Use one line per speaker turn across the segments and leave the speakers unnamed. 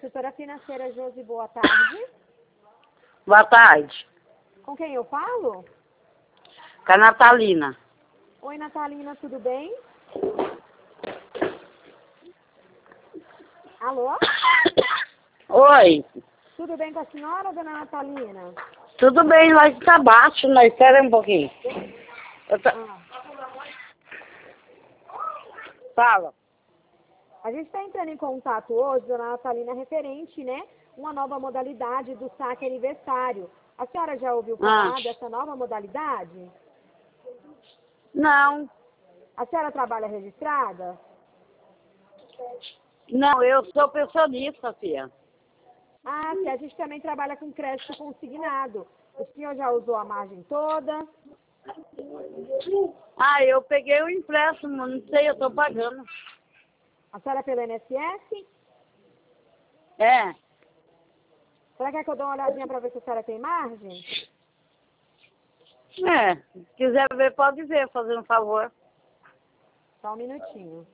Assessora financeira Josi, boa tarde.
Boa tarde.
Com quem eu falo?
Com a Natalina.
Oi, Natalina, tudo bem? Alô?
Oi.
Tudo bem com a senhora, dona Natalina?
Tudo bem, lá está baixo, mas espera um pouquinho. Fala.
A gente está entrando em contato hoje, dona Natalina, referente, né? Uma nova modalidade do saque aniversário. A senhora já ouviu falar dessa nova modalidade?
Não.
A senhora trabalha registrada?
Não, eu sou pensionista, filha.
Ah, sim, a gente também trabalha com crédito consignado. O senhor já usou a margem toda?
Ah, eu peguei o empréstimo, não sei, eu estou pagando.
A senhora é pelo INSS?
É.
Será que eu dou uma olhadinha para ver se a senhora tem margem?
É, se quiser ver, pode ver, fazendo um favor.
Só um minutinho.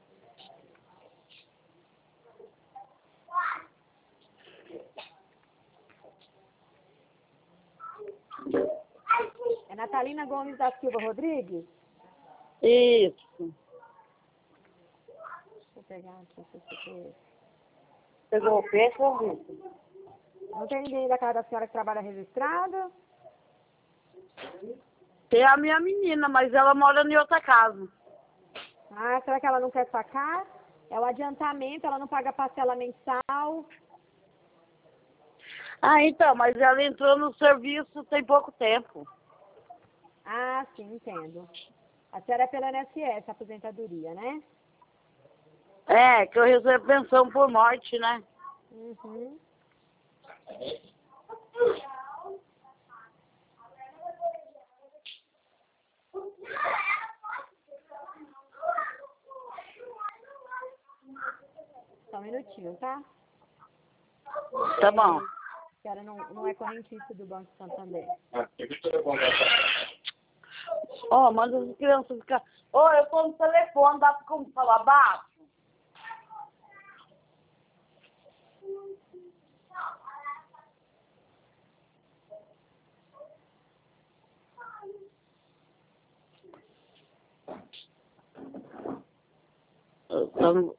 É Natalina Gomes da Silva Rodrigues?
Isso.
Deixa eu pegar aqui.
Pegou o peixe ou isso?
Não tem ninguém da casa da senhora que trabalha registrado?
Tem a minha menina, mas ela mora em outra casa.
Ah, será que ela não quer sacar? É o adiantamento, ela não paga parcela mensal.
Ah, então, mas ela entrou no serviço tem pouco tempo.
Ah, sim, entendo. A senhora é pela INSS, aposentadoria, né?
É, que eu recebo pensão por morte, né?
Uhum. Só um minutinho, tá?
Tá bom.
A senhora não é correntista do Banco Santander.
Ó, manda as crianças ficar. Ô, eu tô no telefone, dá pra como falar baixo? Então,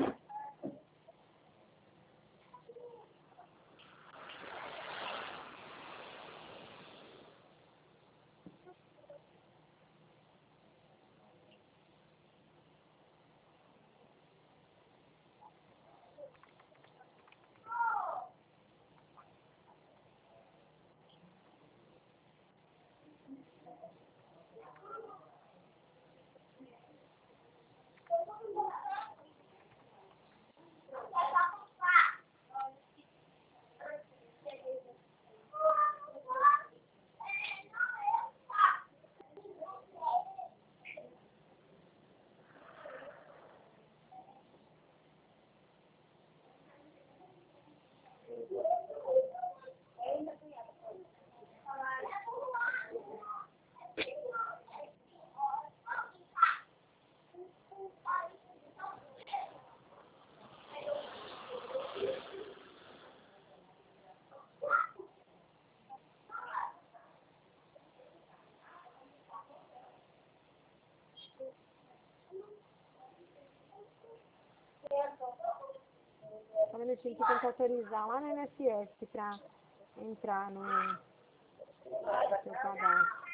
Só um minutinho que tem que autorizar lá no INSS pra entrar no seu cadastro.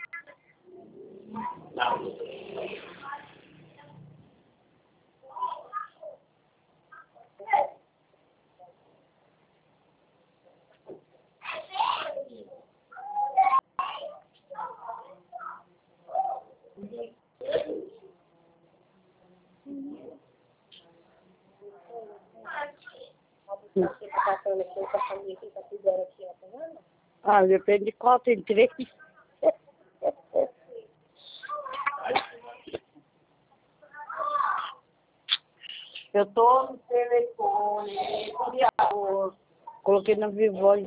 ah, depende de qual tem três. Eu tô no telefone, coloquei na Vivoz.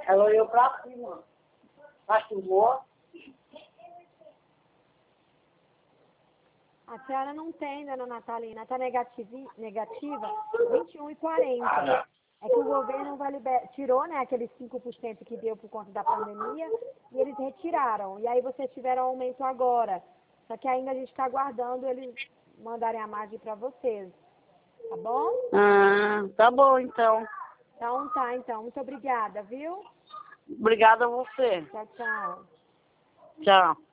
Ela olhou pra cima. Cachorro.
A senhora não tem, dona Natalina, está negativa 21,40. É que o governo tirou, né, aqueles 5% que deu por conta da pandemia e eles retiraram. E aí vocês tiveram aumento agora. Só que ainda a gente está aguardando eles mandarem a margem para vocês. Tá bom?
Ah, tá bom então.
Então tá, então. Muito obrigada, viu?
Obrigada a você.
Tchau, tchau.
Tchau.